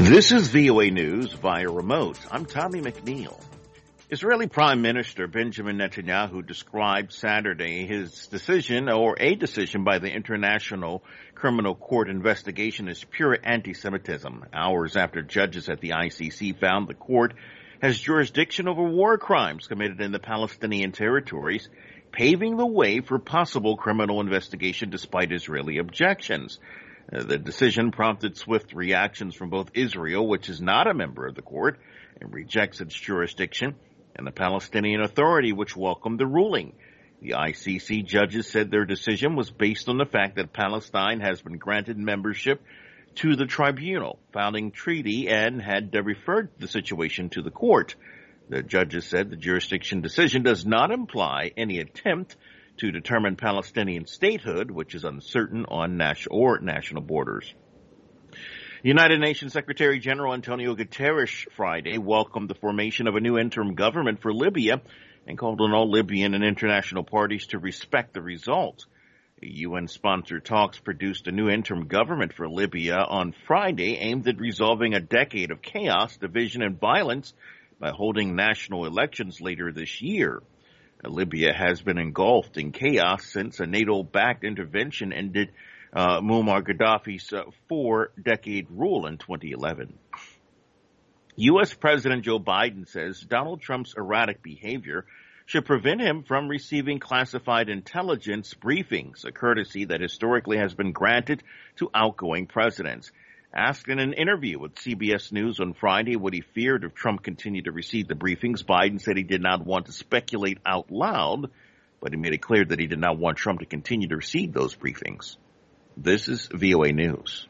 This is VOA News via remote. I'm Tommy McNeil. Israeli Prime Minister Benjamin Netanyahu described Saturday his decision, or a decision by the International Criminal Court investigation, as pure anti-Semitism, hours after judges at the ICC found the court has jurisdiction over war crimes committed in the Palestinian territories, paving the way for possible criminal investigation despite Israeli objections. The decision prompted swift reactions from both Israel, which is not a member of the court and rejects its jurisdiction, and the Palestinian Authority, which welcomed the ruling. The ICC judges said their decision was based on the fact that Palestine has been granted membership to the tribunal, founding treaty, and had referred the situation to the court. The judges said the jurisdiction decision does not imply any attempt to determine Palestinian statehood, which is uncertain on national borders. United Nations Secretary General Antonio Guterres Friday welcomed the formation of a new interim government for Libya and called on all Libyan and international parties to respect the result. UN-sponsored talks produced a new interim government for Libya on Friday aimed at resolving a decade of chaos, division, and violence by holding national elections later this year. Libya has been engulfed in chaos since a NATO-backed intervention ended Muammar Gaddafi's four-decade rule in 2011. U.S. President Joe Biden says Donald Trump's erratic behavior should prevent him from receiving classified intelligence briefings, a courtesy that historically has been granted to outgoing presidents. Asked in an interview with CBS News on Friday what he feared if Trump continued to receive the briefings, Biden said he did not want to speculate out loud, but he made it clear that he did not want Trump to continue to receive those briefings. This is VOA News.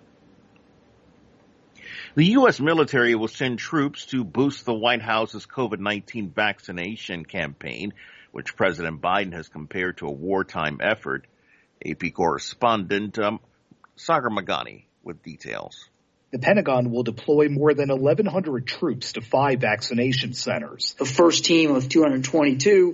The U.S. military will send troops to boost the White House's COVID-19 vaccination campaign, which President Biden has compared to a wartime effort. AP correspondent Sagar Magani with details. The Pentagon will deploy more than 1,100 troops to 5 vaccination centers. The first team of 222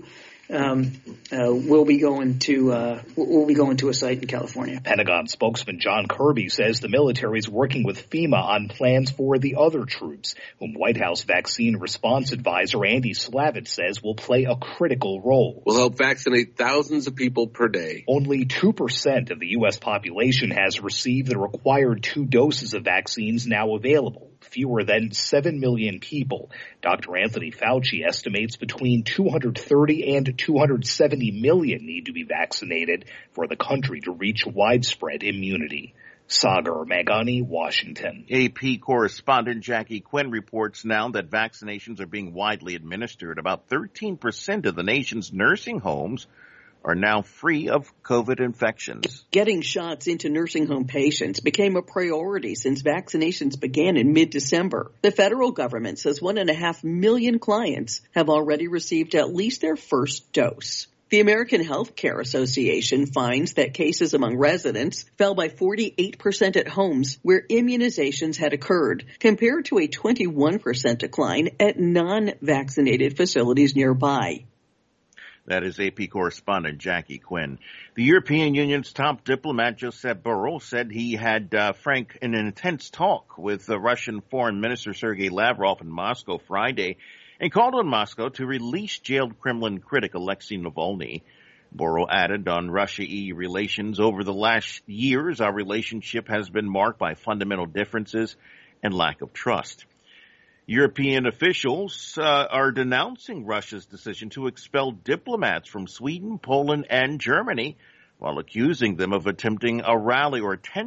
will be going to a site in California. Pentagon spokesman John Kirby says the military is working with FEMA on plans for the other troops, whom White House vaccine response advisor Andy Slavitt says will play a critical role. We'll help vaccinate thousands of people per day. Only 2% of the U.S. population has received the required 2 doses of vaccines now available. Fewer than 7 million people. Dr. Anthony Fauci estimates between 230 and 270 million need to be vaccinated for the country to reach widespread immunity. Sagar Magani, Washington. AP correspondent Jackie Quinn reports now that vaccinations are being widely administered. About 13% of the nation's nursing homes are now free of COVID infections. Getting shots into nursing home patients became a priority since vaccinations began in mid-December. The federal government says 1.5 million clients have already received at least their first dose. The American Health Care Association finds that cases among residents fell by 48% at homes where immunizations had occurred, compared to a 21% decline at non-vaccinated facilities nearby. That is AP correspondent Jackie Quinn. The European Union's top diplomat, Josep Borrell, said he had frank and intense talk with Russian Foreign Minister Sergei Lavrov in Moscow Friday and called on Moscow to release jailed Kremlin critic Alexei Navalny. Borrell added on Russia-EU relations, over the last years, our relationship has been marked by fundamental differences and lack of trust. European officials are denouncing Russia's decision to expel diplomats from Sweden, Poland, and Germany, while accusing them of attending a rally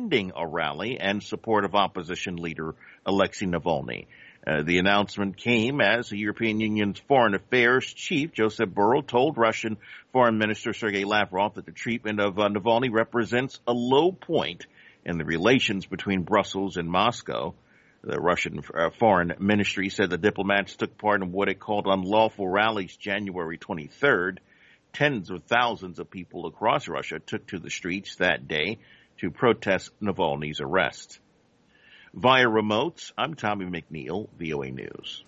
in support of opposition leader Alexei Navalny. The announcement came as the European Union's Foreign Affairs Chief, Josep Borrell, told Russian Foreign Minister Sergei Lavrov that the treatment of Navalny represents a low point in the relations between Brussels and Moscow. The Russian Foreign Ministry said the diplomats took part in what it called unlawful rallies January 23rd. Tens of thousands of people across Russia took to the streets that day to protest Navalny's arrest. Via remote, I'm Tommy McNeil, VOA News.